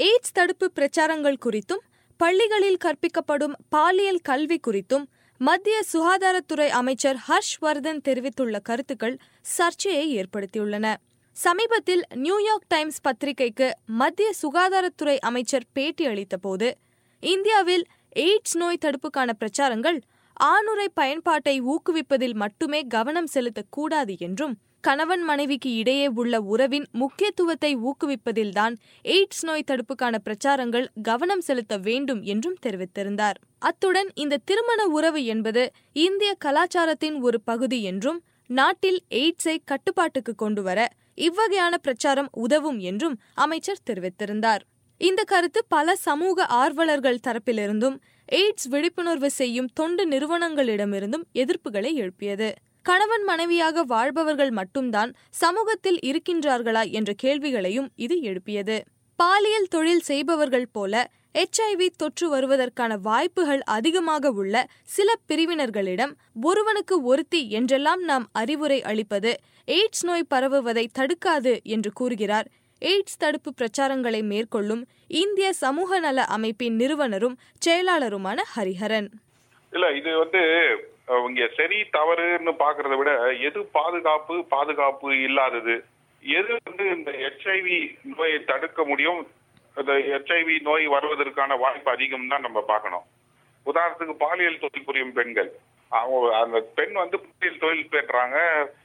AIDS தடுப்பு பிரச்சாரங்கள் குறித்தும் பள்ளிகளில் கற்பிக்கப்படும் பாலியல் கல்வி குறித்தும் மத்திய சுகாதாரத்துறை அமைச்சர் ஹர்ஷ்வர்தன் தெரிவித்துள்ள கருத்துக்கள் சர்ச்சையை ஏற்படுத்தியுள்ளன. சமீபத்தில் நியூயார்க் டைம்ஸ் பத்திரிகைக்கு மத்திய சுகாதாரத்துறை அமைச்சர் பேட்டி அளித்த போது, இந்தியாவில் எய்ட்ஸ் நோய் தடுப்புக்கான பிரச்சாரங்கள் ஆணுறை பயன்பாட்டை ஊக்குவிப்பதில் மட்டுமே கவனம் செலுத்தக்கூடாது என்றும், கணவன் மனைவிக்கு இடையே உள்ள உறவின் முக்கியத்துவத்தை ஊக்குவிப்பதில்தான் எய்ட்ஸ் நோய் தடுப்புக்கான பிரச்சாரங்கள் கவனம் செலுத்த வேண்டும் என்றும் தெரிவித்திருந்தார். அத்துடன் இந்த திருமண உறவு என்பது இந்திய கலாச்சாரத்தின் ஒரு பகுதி என்றும், நாட்டில் எய்ட்ஸை கட்டுப்பாட்டுக்கு கொண்டுவர இவ்வகையான பிரச்சாரம் உதவும் என்றும் அமைச்சர் தெரிவித்திருந்தார். இந்த கருத்து பல சமூக ஆர்வலர்கள் தரப்பிலிருந்தும் எய்ட்ஸ் விழிப்புணர்வு செய்யும் தொண்டு நிறுவனங்களிடமிருந்தும் எதிர்ப்புகளை எழுப்பியது. கணவன் மனைவியாக வாழ்பவர்கள் மட்டும்தான் சமூகத்தில் இருக்கின்றார்களா என்ற கேள்விகளையும் இது எழுப்பியது. பாலியல் தொழில் செய்பவர்கள் போல HIV தொற்று வருவதற்கான வாய்ப்புகள் அதிகமாக உள்ள சில பிரிவினர்களிடம் ஒருவனுக்கு ஒருத்தி என்றெல்லாம் நாம் அறிவுரை அளிப்பது எய்ட்ஸ் நோய் பரவுவதை தடுக்காது என்று கூறுகிறார் எய்ட்ஸ் தடுப்பு பிரச்சாரங்களை மேற்கொள்ளும் இந்திய சமூக நல அமைப்பின் நிறுவனரும் செயலாளருமான ஹரிஹரன். இல்ல, இது இங்க சரி தவறுன்னு பாக்குறத விட எது பாதுகாப்பு இல்லாதது, எது இந்த HIV நோயை தடுக்க முடியும், இந்த HIV நோய் வருவதற்கான வாய்ப்பு அதிகம் தான் நம்ம பார்க்கணும். உதாரணத்துக்கு பாலியல் தொழில் புரியும் பெண்கள், அந்த பெண் பாலியல் தொழில் பெற்றாங்க,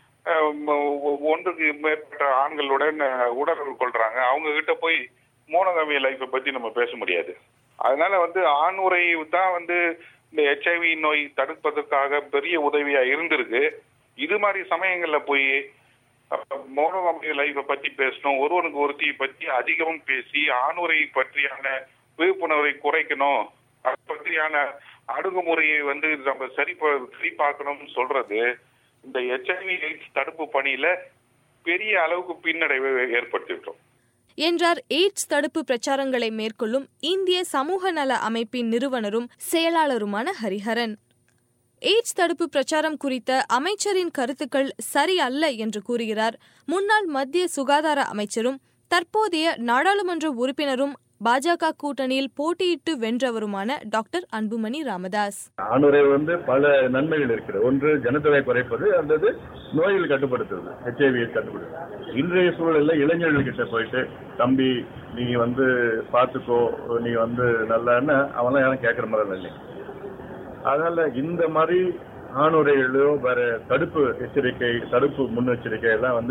ஒன்றுக்கு மேற்பட்ட ஆண்களுடன் உடலுறவு கொள்றாங்க. அவங்க கிட்ட போய் மோனோகாமி லைஃபை பத்தி நம்ம பேச முடியாது. அதனால ஆணுறை தான் இந்த HIV நோய் தடுப்பதற்காக பெரிய உதவியா இருந்திருக்கு. இது மாதிரி சமயங்கள்ல போய் மோனோகாமி லைஃபை பத்தி பேசணும், ஒருவனுக்கு ஒருத்தியை பத்தி அதிகமும் பேசி ஆணுறை பற்றியான விழிப்புணர்வை குறைக்கணும், அது பற்றியான அணுகுமுறையை நம்ம சரி பார்க்கணும்னு சொல்றது இந்த HIV எய்ட்ஸ் தடுப்பு பணியில பெரிய அளவுக்கு பின்னடைவை ஏற்படுத்திவிட்டோம் என்றார் எய்ட்ஸ் தடுப்பு பிரச்சாரங்களை மேற்கொள்ளும் இந்திய சமூக நல அமைப்பின் நிறுவனரும் செயலாளருமான ஹரிஹரன். எய்ட்ஸ் தடுப்பு பிரச்சாரம் குறித்த அமைச்சரின் கருத்துக்கள் சரியல்ல என்று கூறுகிறார் முன்னாள் மத்திய சுகாதார அமைச்சரும் தற்போதைய நாடாளுமன்ற உறுப்பினரும் பாஜக கூட்டணியில் போட்டியிட்டு வென்றவருமான டாக்டர் அன்புமணி ராமதாஸ். ஆணுறை பல நன்மைகள் இருக்கிறது. ஒன்று, ஜனத்தொகை குறைப்பது, அல்லது நோய்கள் கட்டுப்படுத்துவது, HIV கட்டுப்படுத்துவது. இன்றைய சூழலில் இளைஞர்கள் கிட்ட போயிட்டு தம்பி நீ பார்த்துக்கோ, நீ நல்லன்னு அவெல்லாம் யாரும் கேட்கற மாதிரி இல்லை. அதனால இந்த மாதிரி ஆணுறைகளோ வேற தடுப்பு எச்சரிக்கை, தடுப்பு முன்னெச்சரிக்கை எல்லாம்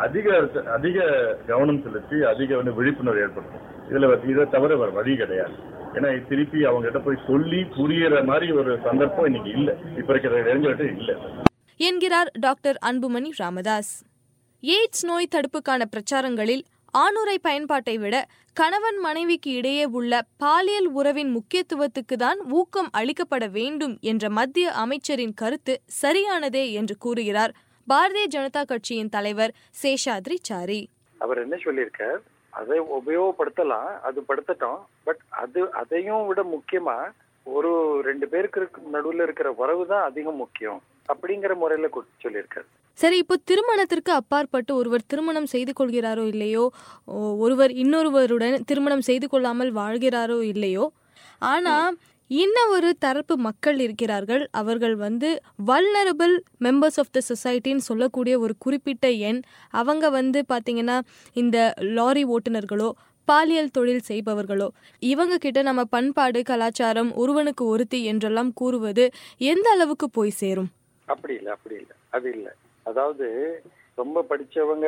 அதிக கவனம் செலுத்தி அதிக விழிப்புணர்வு ஏற்படுத்தும். இதை தவிர வேற வழி கிடையாது. ஏன்னா திருப்பி அவங்க கிட்ட போய் சொல்லி புரியற மாதிரி ஒரு சந்தர்ப்பம் இன்னைக்கு இல்ல, இப்ப இருக்கிற இளைஞர்கிட்ட இல்ல என்கிறார் டாக்டர் அன்புமணி ராமதாஸ். எய்ட்ஸ் நோய் தடுப்புக்கான பிரச்சாரங்களில் ஆணுறை பயன்பாட்டை விட கணவன் மனைவிக்கு இடையே உள்ள பாலியல் உறவின் முக்கியத்துவத்துக்கு தான் ஊக்கம் அளிக்கப்பட வேண்டும் என்ற மத்திய அமைச்சரின் கருத்து சரியானதே என்று கூறுகிறார் பாரதிய ஜனதா கட்சியின் தலைவர் சேஷாத்ரி சாரி. அவர் என்ன சொல்லியிருக்கார், அதை உபயோகப்படுத்தலாம், அது படுத்தட்டும், பட் அதையும் விட முக்கியமா ஒரு ரெண்டு பேருக்கு நடுவில் இருக்கிற உறவு தான் அதிகம் முக்கியம் அப்படிங்கிற முறையில சொல்லியிருக்காரு. சரி, இப்போ திருமணத்திற்கு அப்பாற்பட்டு ஒருவர் திருமணம் செய்து கொள்கிறாரோ இல்லையோ, ஒருவர் இன்னொருவருடன் திருமணம் செய்து கொள்ளாமல் வாழ்கிறாரோ இல்லையோ, ஆனா இன்னொரு தரப்பு மக்கள் இருக்கிறார்கள். அவர்கள் வல்னரபிள் மெம்பர்ஸ் ஆஃப் த சொசைட்டின்னு சொல்லக்கூடிய ஒரு குறிப்பிட்ட எண். அவங்க பார்த்தீங்கன்னா இந்த லாரி ஓட்டுநர்களோ பாலியல் தொழில் செய்பவர்களோ, இவங்க கிட்ட நம்ம பண்பாடு கலாச்சாரம் ஒருவனுக்கு ஒருத்தி என்றெல்லாம் கூறுவது எந்த அளவுக்கு போய் சேரும்? அப்படி இல்லை அது இல்லை. அதாவது ரொம்ப படிச்சவங்க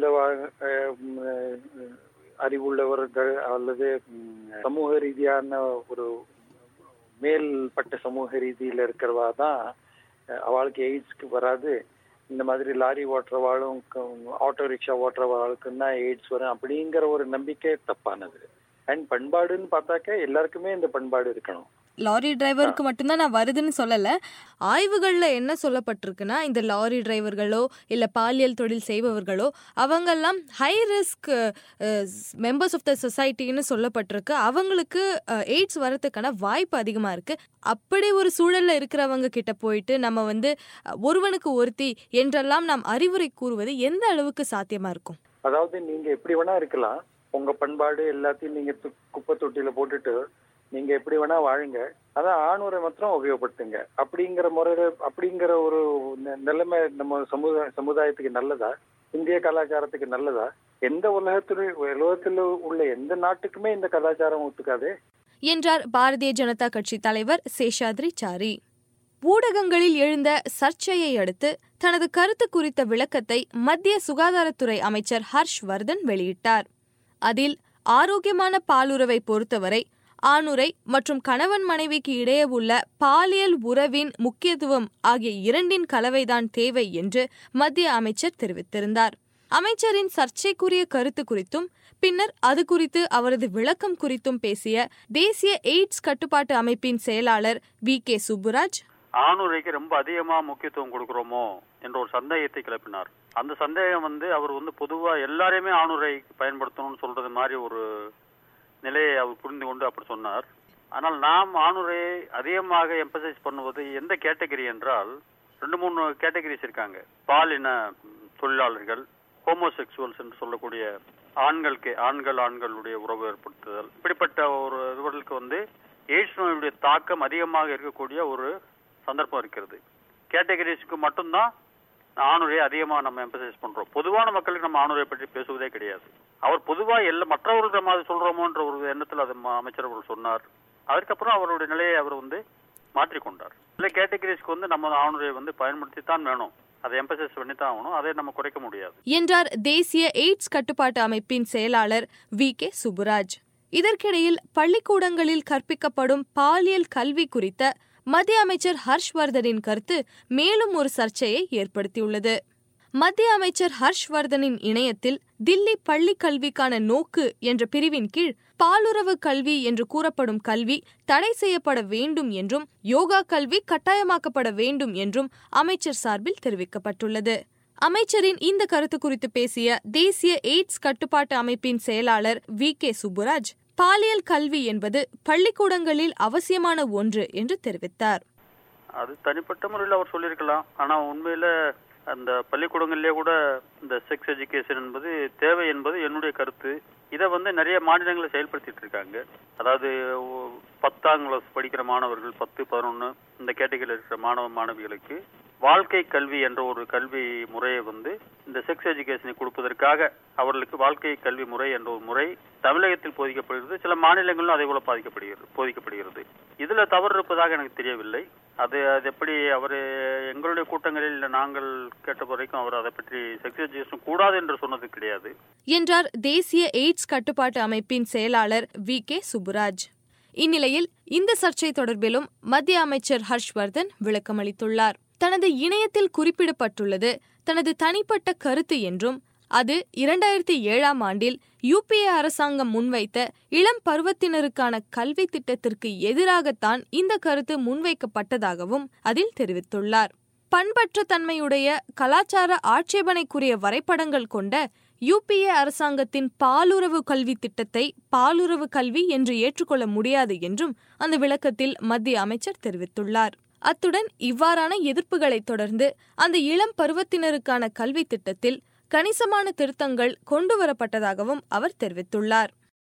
அறிவுள்ளவர்கள் அல்லது சமூக ரீதியான ஒரு மேல்பட்ட சமூக ரீதியில இருக்கிறவா தான் அவளுக்கு எய்ட்ஸ்க்கு வராது. இந்த மாதிரி லாரி ஓட்டுறவாளும் ஆட்டோ ரிக்ஷா ஓட்டுறவாளுக்கும் தான் எய்ட்ஸ் வரும் அப்படிங்கிற ஒரு நம்பிக்கை தப்பானது. அண்ட் பண்பாடுன்னு பார்த்தாக்க எல்லாருக்குமே இந்த பண்பாடு இருக்கணும். லாரி டிரைவருக்கு மட்டும்தான் நான் வருதுன்னு சொல்லலை. ஆய்வுகளில் என்ன சொல்லப்பட்டிருக்குன்னா, இந்த லாரி டிரைவர்களோ இல்லை பாலியல் தொழில் செய்பவர்களோ அவங்கெல்லாம் high risk members of the சொசைட்டின்னு சொல்லப்பட்டிருக்கு. அவங்களுக்கு எய்ட்ஸ் வரதுக்கான வாய்ப்பு அதிகமாக இருக்குது. அப்படி ஒரு சூழலில் இருக்கிறவங்க கிட்ட போயிட்டு நம்ம ஒருவனுக்கு ஒருத்தி என்றெல்லாம் நாம் அறிவுரை கூறுவது எந்த அளவுக்கு சாத்தியமாக இருக்கும்? அதாவது நீங்கள் எப்படி வேணா இருக்கலாம், உங்க பண்பாடு எல்லாத்தையும் நீங்க குப்பை தொட்டியில போட்டுட்டு நீங்க எப்படி வேணா வாழுங்க, அதான் ஆணுரை மாத்திரம் உபயோகப்படுத்துங்க அப்படிங்கிற முறையில அப்படிங்கிற ஒரு நிலைமை நம்ம சமுதாயத்துக்கு நல்லதா? இந்திய கலாச்சாரத்துக்கு நல்லதா? எந்த உலகத்தில் உள்ள எந்த நாட்டுக்குமே இந்த கலாச்சாரம் ஒத்துக்காதே என்றார் பாரதிய ஜனதா கட்சி தலைவர் சேஷாத்ரி சாரி. ஊடகங்களில் எழுந்த சர்ச்சையை அடுத்து தனது கருத்து குறித்த விளக்கத்தை மத்திய சுகாதாரத்துறை அமைச்சர் ஹர்ஷ் வர்தன் வெளியிட்டார். அதில் ஆரோக்கியமான பாலுறவை பொறுத்தவரை ஆணுரை மற்றும் கணவன் மனைவிக்கு இடையே உள்ள பாலியல் உறவின் முக்கியத்துவம் ஆகிய இரண்டின் கலவைதான் தேவை என்று மத்திய அமைச்சர் தெரிவித்திருந்தார். அமைச்சரின் சர்ச்சைக்குரிய கருத்து குறித்தும் பின்னர் அது குறித்து அவரது விளக்கம் குறித்தும் பேசிய தேசிய எய்ட்ஸ் கட்டுப்பாட்டு அமைப்பின் செயலாளர் VK சுப்புராஜ், ஆணுரைக்கு ரொம்ப அதிகமா முக்கியத்துவம் கொடுக்கிறோமோ என்ற ஒரு சந்தேகத்தை கிளப்பினார். அந்த சந்தேகம் அவர் பொதுவா எல்லாரையுமே ஆணுரை பயன்படுத்தணும்னு சொல்றது மாதிரி ஒரு நிலையை அவர் புரிந்து கொண்டு அப்படி சொன்னார். ஆனால் நாம் ஆணுரையை அதிகமாக எம்பசைஸ் பண்ணுவது எந்த கேட்டகரி என்றால் 2-3 கேட்டகரிஸ் இருக்காங்க. பாலின தொழிலாளர்கள், ஹோமோசெக்சுவல்ஸ் என்று சொல்லக்கூடிய ஆண்களுடைய உறவு ஏற்படுத்துதல், இப்படிப்பட்ட ஒரு இவர்களுக்கு எய்ட்ஸ் நோயுடைய தாக்கம் அதிகமாக இருக்கக்கூடிய ஒரு சந்தர்ப்பம் இருக்கிறது. கேட்டகரிஸ்க்கு மட்டும்தான் ஆணுரையை அதிகமாக நம்ம எம்பசைஸ் பண்றோம். பொதுவான மக்களுக்கு நம்ம ஆணுரையை பற்றி பேசுவதே கிடையாது. அவர் பொதுவாக மற்றவர்கள் நம்ம சொல்றோமோன்ற ஒரு எண்ணத்தில் அது அமைச்சர் அவர்கள் சொன்னார். அதுக்கப்புறம் அவருடைய நிலையை அவர் மாற்றிக்கொண்டார். சில கேட்டகரிஸ்க்கு நம்ம ஆணுரையை பயன்படுத்தித்தான் வேணும், அதை எம்பசைஸ் பண்ணித்தான் ஆகணும், அதை நம்ம குறைக்க முடியாது என்றார் தேசிய எய்ட்ஸ் கட்டுப்பாட்டு அமைப்பின் செயலாளர் VK சுப்புராஜ். இதற்கிடையில் பள்ளிக்கூடங்களில் கற்பிக்கப்படும் பாலியல் கல்வி குறித்த மத்திய அமைச்சர் ஹர்ஷ்வர்தனின் கருத்து மேலும் ஒரு சர்ச்சையை ஏற்படுத்தியுள்ளது. மத்திய அமைச்சர் ஹர்ஷ்வர்தனின் இணையத்தில் தில்லி பள்ளி கல்விக்கான நோக்கு என்ற பிரிவின் கீழ் பாலுறவு கல்வி என்று கூறப்படும் கல்வி தடை செய்யப்பட வேண்டும் என்றும் யோகா கல்வி கட்டாயமாக்கப்பட வேண்டும் என்றும் அமைச்சர் சார்பில் தெரிவிக்கப்பட்டுள்ளது. அமைச்சரின் இந்த கருத்து குறித்து பேசிய தேசிய எய்ட்ஸ் கட்டுப்பாட்டு அமைப்பின் செயலாளர் VK சுப்புராஜ், பாலியல் கல்வி என்பது பள்ளிக்கூடங்களில் அவசியமான ஒன்று என்று தெரிவித்தார். அது தனிப்பட்ட முறையில் அவர் சொல்லியிருக்கலாம். ஆனா உண்மையில அந்த பள்ளிக்கூடங்களிலே கூட இந்த செக்ஸ் எஜுகேஷன் என்பது தேவை என்பது என்னுடைய கருத்து. இதை நிறைய மாநிலங்களை செயல்படுத்திட்டு இருக்காங்க. அதாவது 10ஆம் கிளாஸ் படிக்கிற மாணவர்கள், 10, 11 இந்த கேட்டகரியில் இருக்கிற மாணவிகளுக்கு வாழ்க்கை கல்வி என்ற ஒரு கல்வி முறையை இந்த செக்ஸ் எஜுகேஷனை கொடுப்பதற்காக அவர்களுக்கு வாழ்க்கை கல்வி முறை என்ற ஒரு முறை தமிழகத்தில் போதிக்கப்படுகிறது. சில மாநிலங்களிலும் அதே போல போதிக்கப்படுகிறது. இதுல தவறு இருப்பதாக எனக்கு தெரியவில்லை. அது எப்படி எங்களுடைய கூட்டங்களில் நாங்கள் கேட்ட வரைக்கும் அவர் அதை பற்றி செக்ஸ் எஜுகேஷன் கூடாது என்று சொன்னது கிடையாது என்றார் தேசிய எய்ட்ஸ் கட்டுப்பாட்டு அமைப்பின் செயலாளர் VK சுப்புராஜ். இந்நிலையில் இந்த சர்ச்சை தொடர்பிலும் மத்திய அமைச்சர் ஹர்ஷ்வர்தன் விளக்கமளித்துள்ளார். தனது இணையத்தில் குறிப்பிடப்பட்டுள்ளது தனது தனிப்பட்ட கருத்து என்றும் அது 2007ஆம் ஆண்டில் UPA அரசாங்கம் முன்வைத்த இளம் பருவத்தினருக்கான கல்வி திட்டத்திற்கு எதிராகத்தான் இந்த கருத்து முன்வைக்கப்பட்டதாகவும் அதில் தெரிவித்துள்ளார். பண்பற்ற தன்மையுடைய கலாச்சார ஆட்சேபனைக்குரிய வரைபடங்கள் கொண்ட UPA அரசாங்கத்தின் பாலுறவு கல்வி திட்டத்தை பாலுறவு கல்வி என்று ஏற்றுக்கொள்ள முடியாது என்றும் அந்த விளக்கத்தில் மத்திய அமைச்சர் தெரிவித்துள்ளார். அத்துடன் இவ்வாறான எதிர்ப்புகளை தொடர்ந்து அந்த இளம் பருவத்தினருக்கான கல்வி திட்டத்தில் கணிசமான திருத்தங்கள் கொண்டுவரப்பட்டதாகவும் அவர் தெரிவித்துள்ளார்.